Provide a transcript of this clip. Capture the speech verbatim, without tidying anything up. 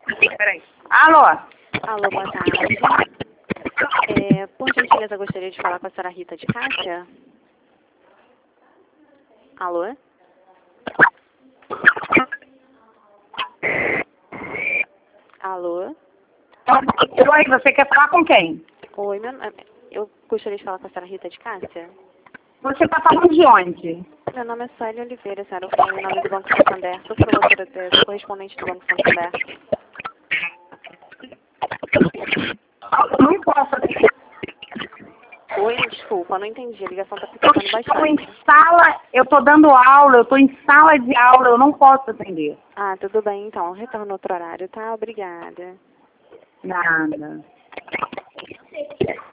Peraí. Alô? Alô, boa tarde. É, por gentileza, gostaria de falar com a senhora Rita de Cássia? Alô? Alô? Oi, você quer falar com quem? Oi, meu, nome- eu gostaria de falar com a senhora Rita de Cássia? Você está falando de onde? Meu nome é Célia Oliveira, senhora. Eu falo em nome do Banco Santander. Sou promotora, de- sou correspondente do Banco Santander. Não posso atender. Oi, desculpa, não entendi. A ligação está Eu picotando estou em bastante. sala, eu estou dando aula, eu estou em sala de aula, eu não posso atender. Ah, tudo bem, então. Retorno outro horário, tá? Obrigada. Nada.